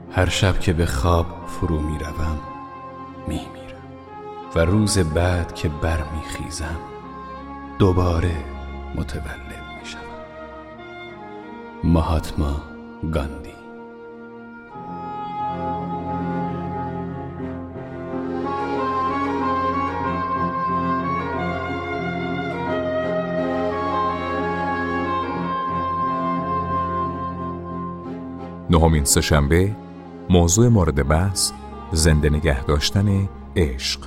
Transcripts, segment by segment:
هر شب که به خواب فرو می روم می میرم و روز بعد که بر می خیزم دوباره متولد می شوم. مهاتما گاندی. نهمین سه‌شنبه، موضوع مورد بحث زنده نگه داشتن عشق.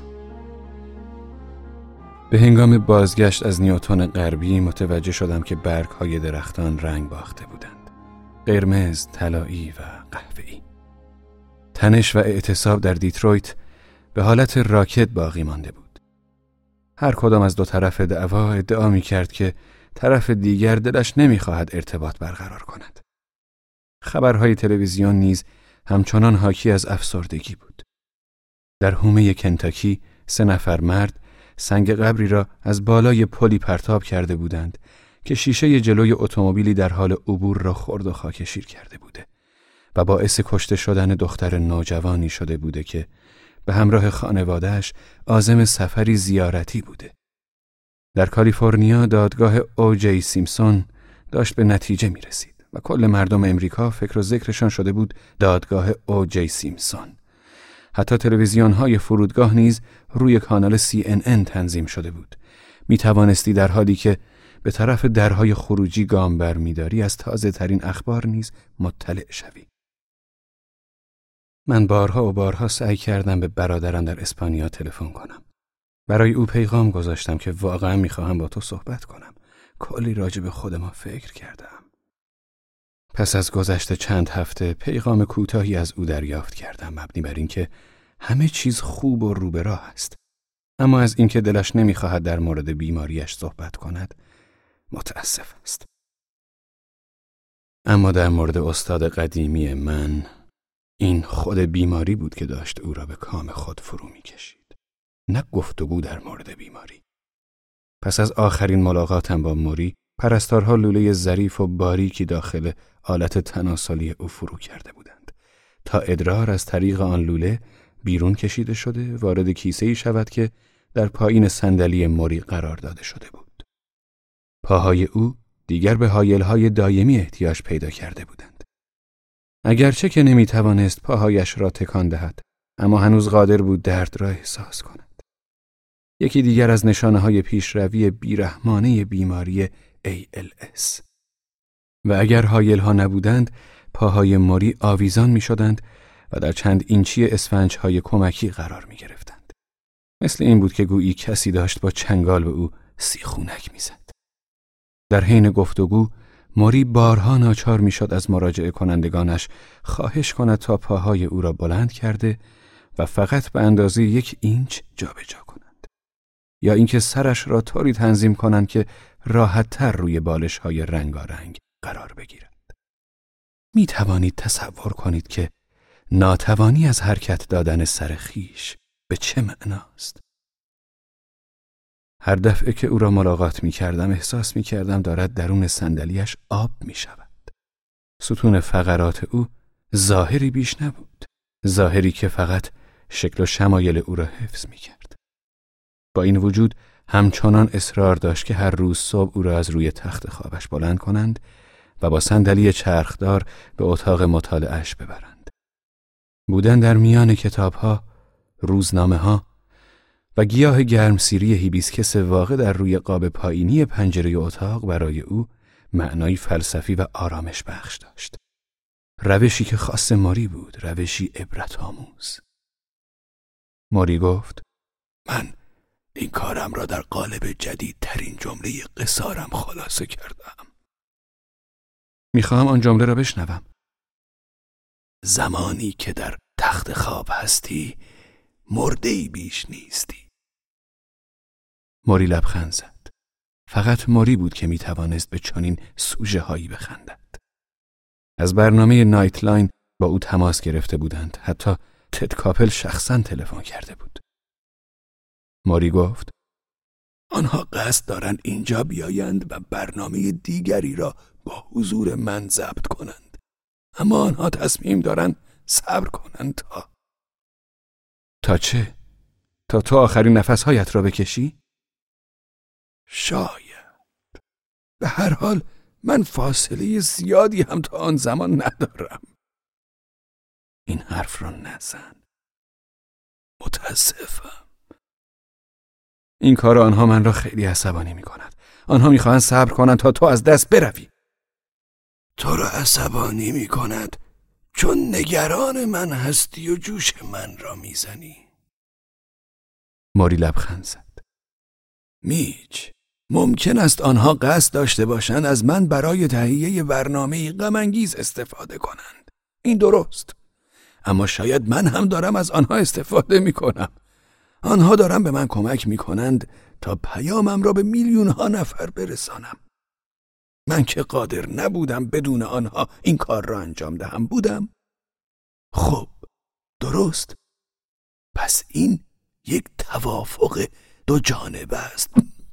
به هنگام بازگشت از نیوتن غربی متوجه شدم که برگ‌های درختان رنگ باخته بودند. قرمز، طلایی و قهوه‌ای. تنش و اعتصاب در دیترویت به حالت راکت باقی مانده بود. هر کدام از دو طرف دعوا ادعا می‌کرد که طرف دیگر دلش نمی‌خواهد ارتباط برقرار کند. خبرهای تلویزیون نیز همچنان حاکی از افسردگی بود. در حومه کنتاکی 3 نفر مرد سنگ قبری را از بالای پلی پرتاب کرده بودند که شیشه جلوی اتومبیلی در حال عبور را خرد و خاکشیر کرده بوده و باعث کشته شدن دختر نوجوانی شده بوده که به همراه خانواده‌اش عازم سفری زیارتی بوده. در کالیفرنیا دادگاه اوجی سیمپسون داشت به نتیجه می رسید و کل مردم امریکا فکر و ذکرشان شده بود دادگاه اوجی سیمپسون. حتی تلویزیون‌های فرودگاه نیز روی کانال CNN تنظیم شده بود. می توانستی در حالی که به طرف درهای خروجی گام برمی‌داری از تازه ترین اخبار نیز مطلع شوی. من بارها و بارها سعی کردم به برادرم در اسپانیا تلفن کنم. برای او پیغام گذاشتم که واقعا می‌خواهم با تو صحبت کنم. کلی راجع به خود ما فکر کردم. پس از گذشت چند هفته پیغام کوتاهی از او دریافت کردم مبنی بر اینکه همه چیز خوب و رو به راه است، اما از اینکه دلش نمیخواهد در مورد بیماریش صحبت کند متاسف است. اما در مورد استاد قدیمی من، این خود بیماری بود که داشت او را به کام خود فرو میکشید، نه گفتگو در مورد بیماری. پس از آخرین ملاقاتم با موری، پرستارها لوله ظریف و باریکی داخل آلت تناسلی او فرو کرده بودند تا ادرار از طریق آن لوله بیرون کشیده شده وارد کیسه‌ای شود که در پایین صندلی موری قرار داده شده بود. پاهای او دیگر به هایل‌های دائمی احتیاج پیدا کرده بودند. اگرچه که نمی‌توانست پاهایش را تکان دهد، اما هنوز قادر بود درد را احساس کند. یکی دیگر از نشانه‌های پیشروی بیرحمانه بیماری ALS. و اگر هایل‌ها نبودند، پاهای موری آویزان می‌شدند و در چند اینچی اسفنج‌های کمکی قرار می‌گرفتند. مثل این بود که گویی کسی داشت با چنگال به او سیخونک می‌زد. در حین گفتگو، موری بارها ناچار می‌شد از مراجعه کنندگانش خواهش کند تا پاهای او را بلند کرده و فقط به اندازه 1 اینچ جابجا کنند، یا اینکه سرش را طوری تنظیم کنند که راحت‌تر روی بالش‌های رنگارنگ قرار بگیرد. می توانید تصور کنید که ناتوانی از حرکت دادن سر خیش به چه معناست؟ هر دفعه که او را ملاقات می کردم احساس می کردم دارد درون صندلی‌اش آب می شود. ستون فقرات او ظاهری بیش نبود، ظاهری که فقط شکل و شمایل او را حفظ می کرد. با این وجود همچنان اصرار داشت که هر روز صبح او را از روی تخت خوابش بلند کنند و با صندلی چرخدار به اتاق مطالعه‌اش ببرند. بودن در میان کتاب‌ها، روزنامه‌ها و گیاه گرمسیری هیبیسکس واقع در روی قاب پایینی پنجره اتاق برای او معنایی فلسفی و آرامش بخش داشت. روشی که خاص موری بود، روشی عبرت‌آموز. موری گفت: من این کارم را در قالب جدیدترین جمله قصارم خلاصه کردم. میخواهم آن جمله را بشنوم. زمانی که در تخت خواب هستی، مرده‌ای بیش نیستی. موری لبخند زد. فقط موری بود که میتوانست به چنین سوژه هایی بخندد. از برنامه نایت لاین با او تماس گرفته بودند. حتی تد کاپل شخصاً تلفن کرده بود. موری گفت: آنها قصد دارند اینجا بیایند و برنامه دیگری را با حضور من ضبط کنند، اما آنها تصمیم دارند صبر کنن تا چه؟ تا تو آخرین نفسهایت را بکشی؟ شاید. به هر حال من فاصله زیادی هم تا آن زمان ندارم. این حرف را نزن. متاسفم. این کار آنها من را خیلی عصبانی می کند. آنها می خواهند صبر کنند تا تو از دست بروی. تو را عصبانی می کند چون نگران من هستی و جوش من را می زنی. ماری لبخند زد. میچ، ممکن است آنها قصد داشته باشند از من برای تهیه برنامه‌ای غم‌انگیز استفاده کنند. این درست. اما شاید من هم دارم از آنها استفاده می کنم. آنها دارن به من کمک می کنند تا پیامم را به میلیون‌ها نفر برسانم. من که قادر نبودم بدون آنها این کار را انجام دهم. بودم؟ خب، درست. پس این یک توافق دو جانبه است.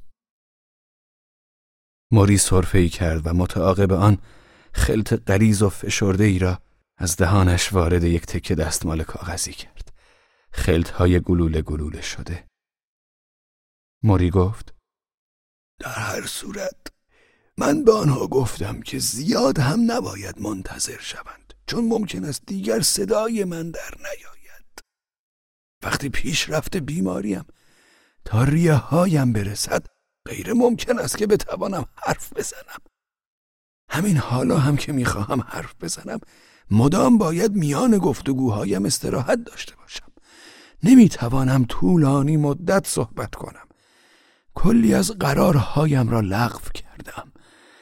ماری سرفه‌ای کرد و متعاقب آن خلط غلیظ و فشرده‌ای را از دهانش وارد یک تکه دستمال کاغذی کرد. خلط‌های گلوله گلوله شده. ماری گفت: در هر صورت من به آنها گفتم که زیاد هم نباید منتظر شوند، چون ممکن است دیگر صدای من در نیاید. وقتی پیشرفت بیماریم تا ریه هایم برسد غیر ممکن است که بتوانم حرف بزنم. همین حالا هم که میخواهم حرف بزنم مدام باید میان گفتگوهایم استراحت داشته باشم. نمیتوانم طولانی مدت صحبت کنم. کلی از قرارهایم را لغو کردم.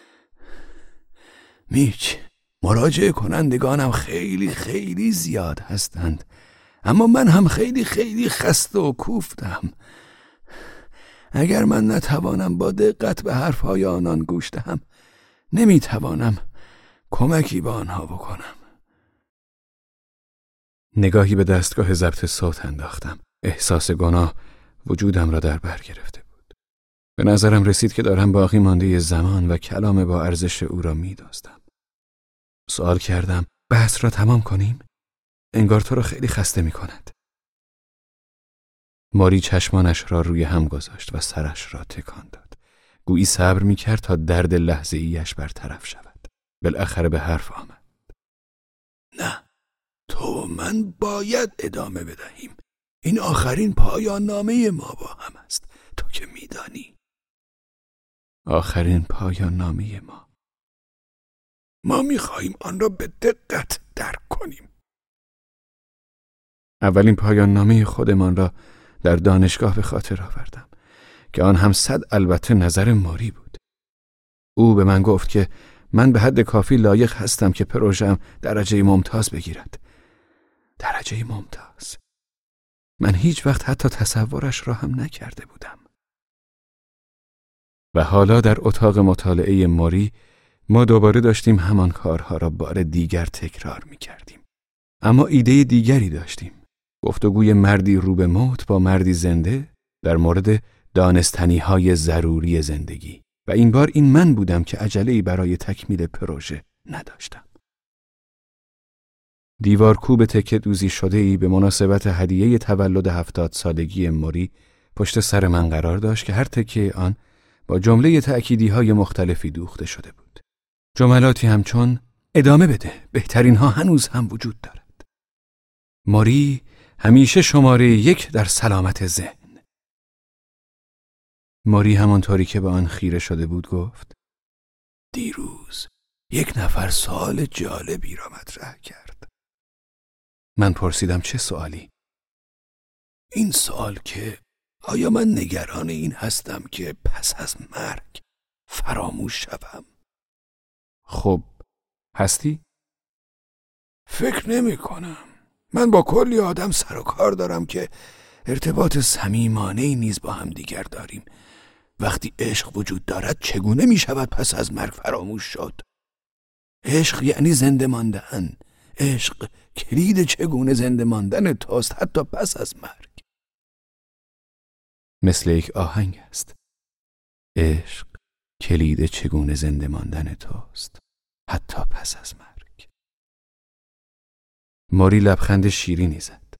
میچ، مراجعه کنندگانم خیلی خیلی زیاد هستند، اما من هم خیلی خیلی خسته و کوفتم. اگر من نتوانم با دقت به حرفهای آنان گوش دهم نمیتوانم کمکی به آنها بکنم. نگاهی به دستگاه ضبط صوت انداختم. احساس گناه وجودم را در بر گرفته بود. به نظرم رسید که دارم باقی مانده زمان و کلام با ارزش او را می‌دزدم. سوال کردم: بحث را تمام کنیم؟ انگار تو را خیلی خسته می‌کند. ماری چشمانش را روی هم گذاشت و سرش را تکان داد. گویی صبر می‌کرد تا درد لحظه‌ایش برطرف شود. بالاخره به حرف آمد: نه، تو و من باید ادامه بدهیم. این آخرین پایان نامه ما با هم است، تو که می‌دانی. آخرین پایان نامه ما. ما می‌خواهیم آن را به دقت درک کنیم. اولین پایان نامه خودمان را در دانشگاه به خاطر آوردم که آن هم 100 البته نظر ماری بود. او به من گفت که من به حد کافی لایق هستم که پروژه‌ام درجه ممتاز بگیرد. درجه ممتاز. من هیچ وقت حتی تصورش را هم نکرده بودم. و حالا در اتاق مطالعه ماری ما دوباره داشتیم همان کارها را بار دیگر تکرار می کردیم. اما ایده دیگری داشتیم. گفتگوی مردی رو به موت با مردی زنده در مورد دانستنی‌های ضروری زندگی. و این بار این من بودم که عجله‌ای برای تکمیل پروژه نداشتم. دیوارکوب تکه دوزی شده‌ای به مناسبت هدیه تولد 70 سالگی ماری پشت سر من قرار داشت که هر تکه آن با جمله تأکیدی‌های مختلفی دوخته شده بود. جملاتی همچون: ادامه بده، بهترین ها هنوز هم وجود دارد. ماری همیشه شماره 1 در سلامت ذهن. ماری همانطوری که به آن خیره شده بود گفت: دیروز یک نفر سوال جالبی را مطرح کرد. من پرسیدم: چه سوالی؟ این سوال که آیا من نگران این هستم که پس از مرگ فراموش شوم؟ خب، هستی؟ فکر نمی کنم. من با کلی آدم سر و کار دارم که ارتباط صمیمانه‌ای نیز با هم دیگر داریم. وقتی عشق وجود دارد چگونه می شود پس از مرگ فراموش شد؟ عشق یعنی زنده ماندن. عشق کلید چگونه زنده ماندن توست حتی پس از مرگ. مثل یک آهنگ است. عشق کلید چگونه زنده ماندن توست حتی پس از مرگ. موری لبخند شیرینی زد.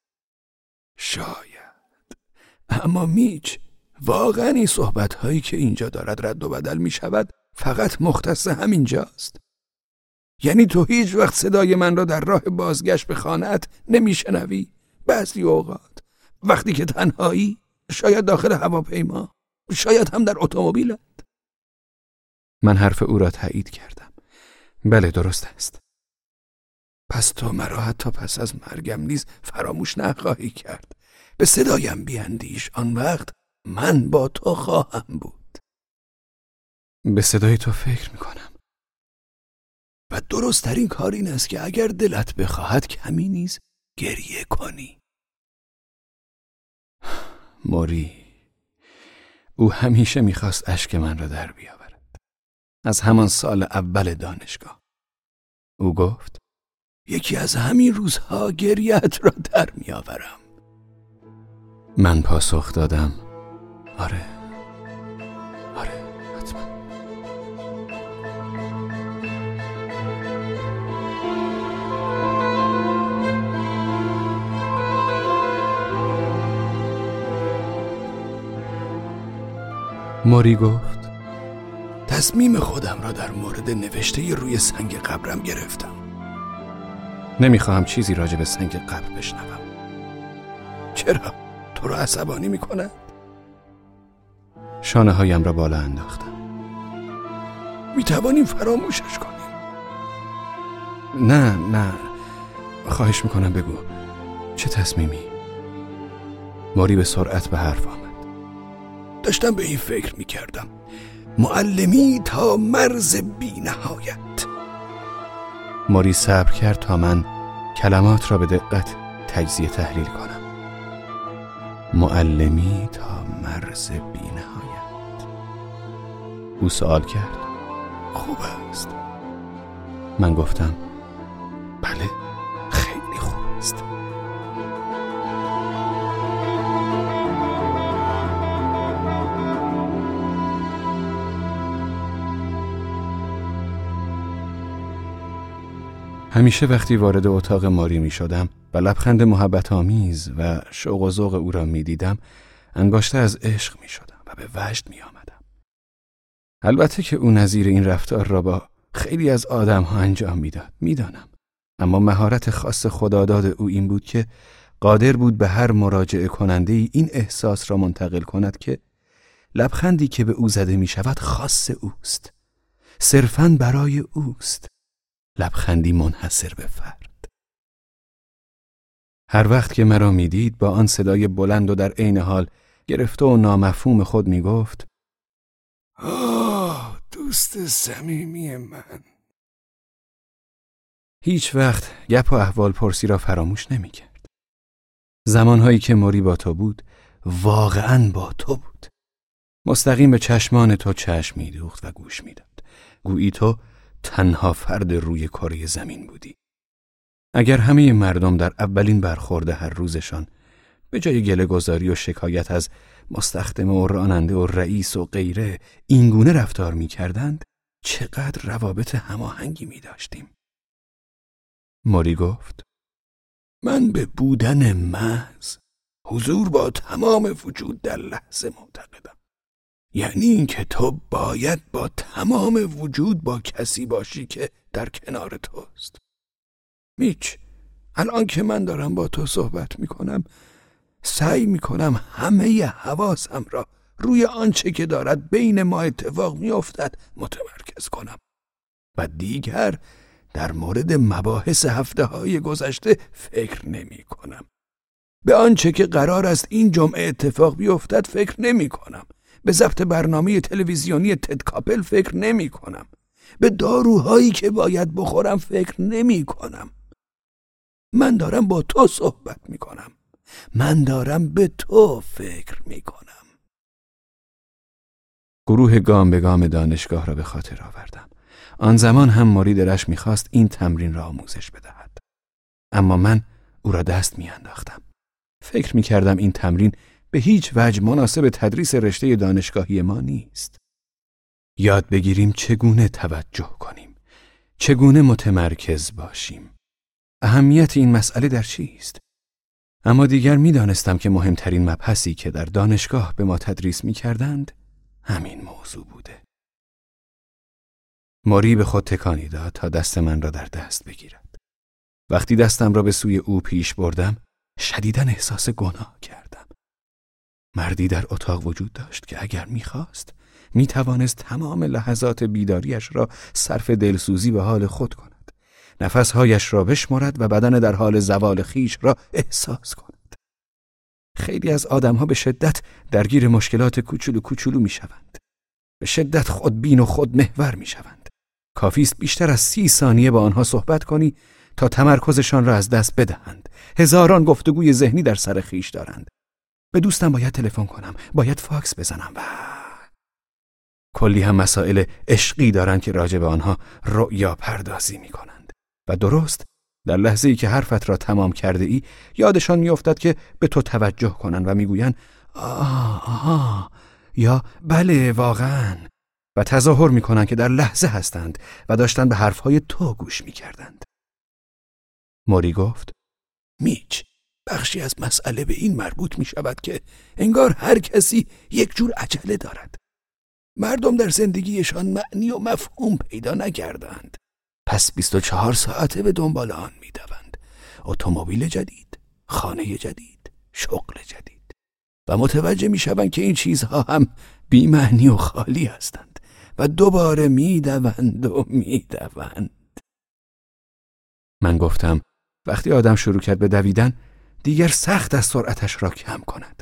شاید، اما میچ، واقعا این صحبت‌هایی که اینجا دارد رد و بدل می شود فقط مختص همینجاست؟ یعنی تو هیچ وقت صدای من را در راه بازگشت به خانه‌ات نمیشنوی؟ بعضی اوقات وقتی که تنهایی، شاید داخل هواپیما، شاید هم در اتومبیلت. من حرف او را تایید کردم. بله، درست است. پس تو مرا حتی پس از مرگم نیز فراموش نخواهی کرد. به صدایم بیندیش، آن وقت من با تو خواهم بود. به صدای تو فکر میکنم. و درست ترین کار این است که اگر دلت بخواهد کمی نیز گریه کنی. موری، او همیشه میخواست اشک من را در بیاورد. از همان سال اول دانشگاه. او گفت یکی از همین روزها گریه‌ات را در میآورم. من پاسخ دادم آره، حتما. موری گفت تصمیم خودم را در مورد نوشته روی سنگ قبرم گرفتم. نمیخواهم چیزی راجع به سنگ قبر بشنوم. چرا؟ تو را عصبانی میکنه؟ شانه هایم را بالا انداختم. میتوانیم فراموشش کنیم. نه، خواهش میکنم بگو چه تصمیمی؟ موری به سرعت به حرف آمد. داشتم به این فکر میکردم، معلمی تا مرز بی نهایت. موری صبر کرد تا من کلمات را به دقت تجزیه تحلیل کنم. معلمی تا مرز بی نهایت. او سوال کرد خوب است؟ من گفتم بله، خیلی خوب است. همیشه وقتی وارد اتاق موری می شدم و لبخند محبت آمیز و شوق و ذوق او را می دیدم، انگاشته از عشق می شدم و به وجد می آمدم. البته که او نظیر این رفتار را با خیلی از آدم ها انجام می داد، می دانم. اما مهارت خاص خداداد او این بود که قادر بود به هر مراجعه کننده این احساس را منتقل کند که لبخندی که به او زده می شود خاص اوست، صرفاً برای اوست، لبخندی منحصر به فرد. هر وقت که مرا می دید با آن صدای بلند و در عین حال گرفته و نامفهوم خود می گفت آه دوست صمیمی من. هیچ وقت گپ و احوال پرسی را فراموش نمی کرد. زمانهایی که موری با تو بود واقعاً با تو بود. مستقیم به چشمان تو چشم می دوخت و گوش می داد. گویی تو تنها فرد روی کره زمین بودی. اگر همه مردم در اولین برخورد هر روزشان به جای گله گذاری و شکایت از مستخدم و راننده و رئیس و غیره اینگونه رفتار می کردند، چقدر روابط هماهنگی می داشتیم. موری گفت من به بودن محض، حضور با تمام وجود در لحظه معتقدم. یعنی این که تو باید با تمام وجود با کسی باشی که در کنار توست. میچ، الان که من دارم با تو صحبت میکنم، سعی میکنم همه حواسم را روی آنچه که دارد بین ما اتفاق میافتد متمرکز کنم و دیگر در مورد مباحث هفته‌های گذشته فکر نمی کنم. به آنچه که قرار است این جمعه اتفاق بیفتد فکر نمی کنم. به ضبط برنامه تلویزیونی تد کاپل فکر نمی کنم. به داروهایی که باید بخورم فکر نمی کنم. من دارم با تو صحبت می کنم. من دارم به تو فکر می کنم. گروه گام به گام دانشگاه را به خاطر آوردم. آن زمان هم موری دلش می‌خواست این تمرین را آموزش بدهد. اما من او را دست می‌انداختم. فکر می‌کردم این تمرین به هیچ وجه مناسب تدریس رشته دانشگاهی ما نیست. یاد بگیریم چگونه توجه کنیم، چگونه متمرکز باشیم. اهمیت این مسئله در چیست؟ اما دیگر می‌دانستم که مهمترین مبحثی که در دانشگاه به ما تدریس می‌کردند همین موضوع بوده. موری به خود تکانی داد تا دست من را در دست بگیرد. وقتی دستم را به سوی او پیش بردم، شدیداً احساس گناه کردم. مردی در اتاق وجود داشت که اگر می‌خواست می‌توانست تمام لحظات بیداریش را صرف دلسوزی به حال خود کند. نفسهایش را بشمرد و بدن در حال زوال خویش را احساس کند. خیلی از آدم‌ها به شدت درگیر مشکلات کوچولو می‌شوند. به شدت خودبین و خودمحور می‌شوند. کافی است بیشتر از 30 ثانیه با آنها صحبت کنی تا تمرکزشان را از دست بدهند. هزاران گفتگوی ذهنی در سر خویش دارند. به دوستم باید تلفن کنم، باید فاکس بزنم و کلی هم مسائل عشقی دارند که راجع به آنها رؤیا پردازی می‌کنند. و درست در لحظه‌ای که حرفت را تمام کرده ای یادشان می‌افتد که به تو توجه کنند و می‌گویند آها یا بله واقعاً و تظاهر می‌کنند که در لحظه هستند و داشتند به حرفهای تو گوش می‌کردند. موری گفت میچ، بخشی از مسئله به این مربوط می‌شود که انگار هر کسی یک جور عجله دارد. مردم در زندگیشان معنی و مفهوم پیدا نکردند. پس 24 ساعته به دنبال آن می‌دوند. اتومبیل جدید، خانه جدید، شغل جدید. و متوجه می‌شوند که این چیزها هم بی‌معنی و خالی هستند و دوباره می‌دوند و می‌دوند. من گفتم وقتی آدم شروع کرد به دویدن دیگر سخت از سرعتش را کم کند.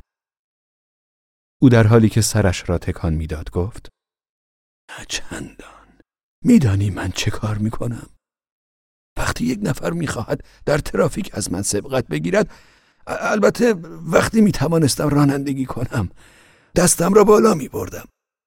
او در حالی که سرش را تکان می‌داد گفت نه چندان. میدانی من چه کار میکنم؟ وقتی یک نفر میخواهد در ترافیک از من سبقت بگیرد، البته وقتی میتوانستم رانندگی کنم، دستم را بالا میبردم.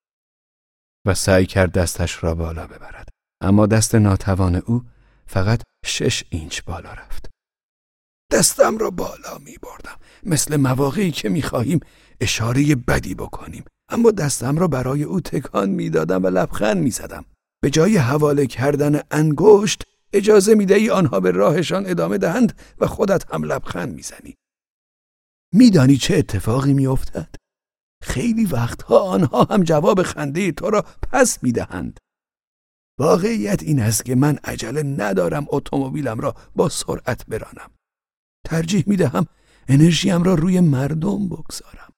و سعی کرد دستش را بالا ببرد، اما دست ناتوان او فقط 6 اینچ بالا رفت. دستم را بالا میبردم، مثل مواقعی که میخواهیم اشاره بدی بکنیم، اما دستم را برای او تکان میدادم و لبخند میزدم. به جای حواله کردن انگشت اجازه میدهی آنها به راهشان ادامه دهند و خودت هم لبخند میزنی. میدانی چه اتفاقی میافتد؟ خیلی وقتها آنها هم جواب خنده تو را پس میدهند. واقعیت این است که من عجله ندارم اتومبیلم را با سرعت برانم. ترجیح میدهم انرژیم را روی مردم بگذارم.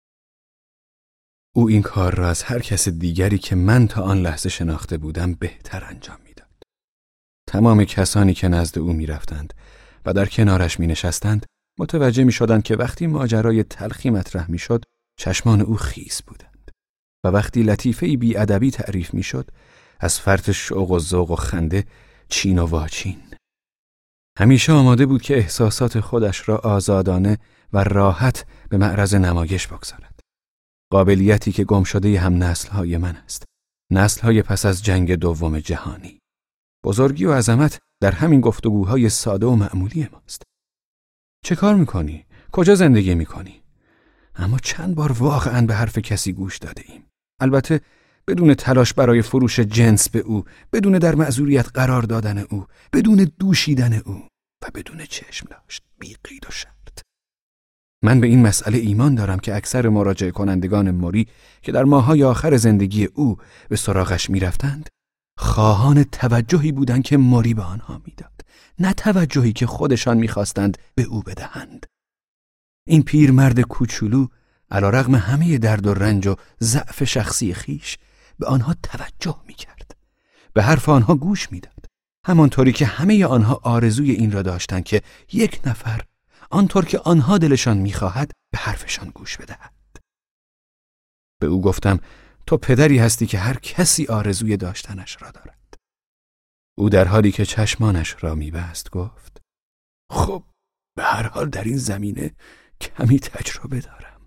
او این کار را از هر کس دیگری که من تا آن لحظه شناخته بودم بهتر انجام میداد. تمام کسانی که نزد او میرفتند و در کنارش مینشستند متوجه میشدند که وقتی ماجرای تلخی مطرح میشد چشمان او خیس بودند و وقتی لطیفه‌ای بی‌ادبی تعریف میشد از فرط شوق و ذوق و خنده چین و واچین. همیشه آماده بود که احساسات خودش را آزادانه و راحت به معرض نمایش بگذارد. قابلیتی که گم شده هم نسل‌های من است. نسل‌های پس از جنگ دوم جهانی. بزرگی و عظمت در همین گفتگوهای ساده و معمولی ماست. چه کار می‌کنی؟ کجا زندگی می‌کنی؟ اما چند بار واقعاً به حرف کسی گوش داده ایم. البته بدون تلاش برای فروش جنس به او، بدون در معذوریت قرار دادن او، بدون دوشیدن او و بدون چشم داشت، بی قید و شرط. من به این مسئله ایمان دارم که اکثر مراجعه کنندگان موری که در ماه‌های آخر زندگی او به سراغش می‌رفتند، خواهان توجهی بودند که موری به آنها می‌داد، نه توجهی که خودشان می‌خواستند به او بدهند. این پیرمرد کوچولو علی‌رغم همه درد و رنج و ضعف شخصی خیش به آنها توجه می‌کرد. به حرف آنها گوش می‌داد. همانطوری که همه آنها آرزوی این را داشتند که یک نفر آنطور که آنها دلشان می‌خواهد به حرفشان گوش بدهد. به او گفتم تو پدری هستی که هر کسی آرزوی داشتنش را دارد. او در حالی که چشمانش را می‌بست گفت خب به هر حال در این زمینه کمی تجربه دارم.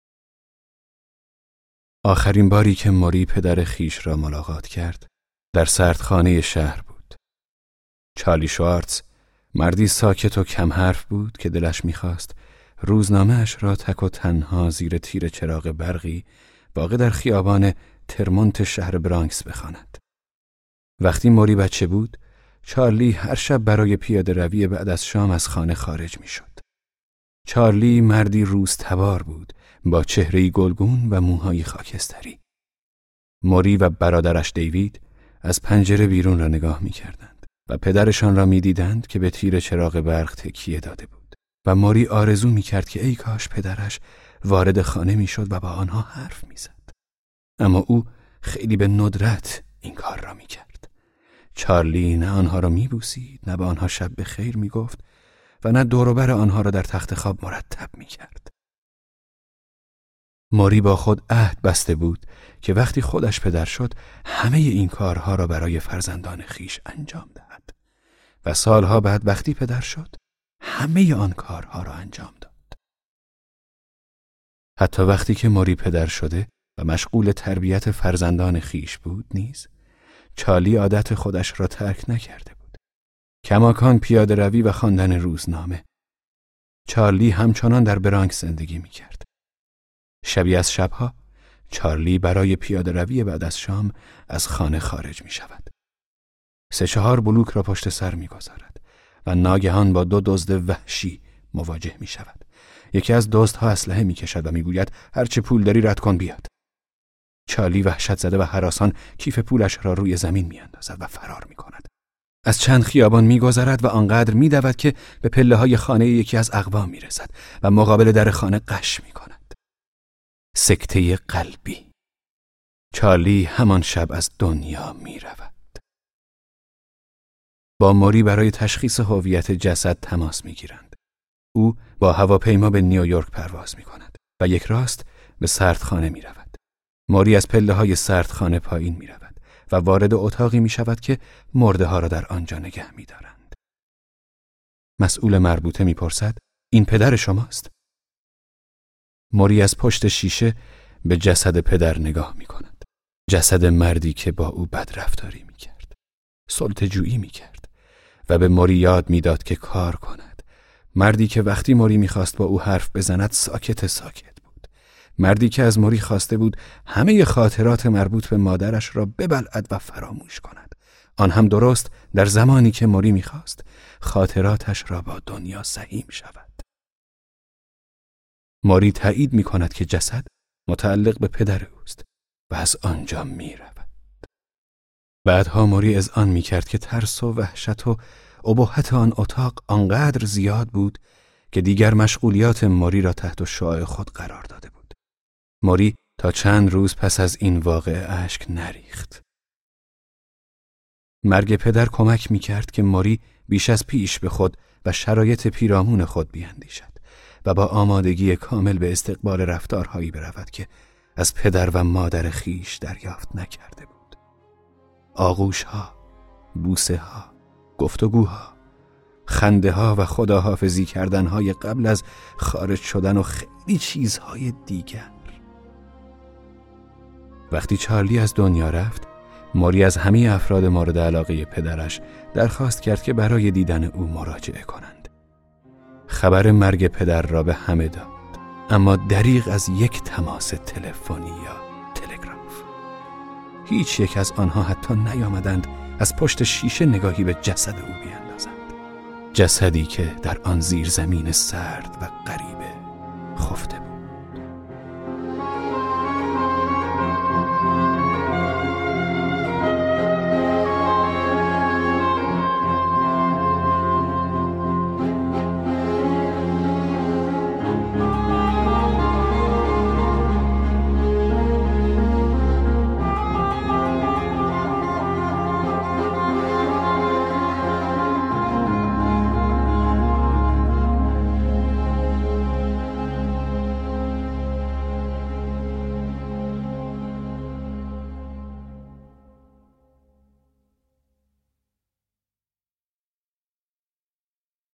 آخرین باری که موری پدر خیش را ملاقات کرد در سردخانه شهر بود. چارلی شوارتز مردی ساکت و کم حرف بود که دلش می‌خواست روزنامه‌اش را تک و تنها زیر تیر چراغ برقی واقع در خیابان ترمونت شهر برانکس بخواند. وقتی موری بچه بود، چارلی هر شب برای پیاده روی بعد از شام از خانه خارج می شد. چارلی مردی روزتبار بود با چهره‌ای گلگون و موهای خاکستری. موری و برادرش دیوید از پنجره بیرون را نگاه می کردند و پدرشان را می دیدند که به تیر چراغ برق تکیه داده بود و موری آرزو می کرد که ای کاش پدرش وارد خانه می شد و با آنها حرف می زد. اما او خیلی به ندرت این کار را می کرد. چارلی نه آنها را می بوسید، نه به آنها شب به خیر می گفت و نه دور و بر آنها را در تخت خواب مرتب می کرد. موری با خود عهد بسته بود که وقتی خودش پدر شد همه این کارها را برای فرزندان خیش انجام دهد و سالها بعد وقتی پدر شد همه آن کارها را انجام داد. حتی وقتی که موری پدر شده و مشغول تربیت فرزندان خیش بود نیز چارلی عادت خودش را ترک نکرده بود. کماکان پیاده روی و خواندن روزنامه. چارلی همچنان در برانکس زندگی می کرد. شبی از شبها چارلی برای پیاده روی بعد از شام از خانه خارج می شود. 3-4 بلوک را پشت سر می گذارد و ناگهان با 2 دزد وحشی مواجه می شود. یکی از دزدها اسلحه می کشد و می گوید هرچه پول داری رد کن بیاد. چارلی وحشت زده و هراسان کیف پولش را روی زمین می اندازد و فرار می کند. از چند خیابان می گذرد و آنقدر می دود که به پله های خانه یکی از اقوام می رسد و مقابل در خانه غش می کند. سکته قلبی. چارلی همان شب از دنیا می رود. با موری برای تشخیص هویت جسد تماس می گیرند. او با هواپیما به نیویورک پرواز می کند و یک راست به سردخانه می رود. موری از پله های سردخانه پایین می رود و وارد اتاقی می شود که مرده ها را در آنجا نگه می دارند. مسئول مربوطه می پرسد این پدر شماست؟ موری از پشت شیشه به جسد پدر نگاه می کند. جسد مردی که با او بدرفتاری می کرد. سلطه‌جویی می کرد و به موری یاد می داد که کار کند. مردی که وقتی موری می خواست با او حرف بزند ساکت بود. مردی که از موری خواسته بود همه خاطرات مربوط به مادرش را ببلعد و فراموش کند. آن هم درست در زمانی که موری می خواست خاطراتش را با دنیا سهیم شود. موری تایید می کند که جسد متعلق به پدر اوست و از آنجا می رود. بعدها موری اذعان می کرد که ترس و وحشت و ابهت آن اتاق آنقدر زیاد بود که دیگر مشغولیات موری را تحت شعاع خود قرار داده بود. موری تا چند روز پس از این واقعه اشک نریخت. مرگ پدر کمک می کرد که موری بیش از پیش به خود و شرایط پیرامون خود بیاندیشد و با آمادگی کامل به استقبال رفتارهایی برود که از پدر و مادر خیش دریافت نکرده بود. آغوش‌ها، بوسه‌ها، گفتگوها، خنده‌ها و خداحافظی کردن‌های قبل از خارج شدن و خیلی چیزهای دیگر. وقتی چارلی از دنیا رفت، موری از همه افراد مورد علاقه پدرش درخواست کرد که برای دیدن او مراجعه کنند. خبر مرگ پدر را به همه داد، اما دریغ از یک تماس تلفنی یا تلگراف. هیچ یک از آنها حتی نیامدند از پشت شیشه نگاهی به جسد او بیاندازند. جسدی که در آن زیر زمین سرد و غریب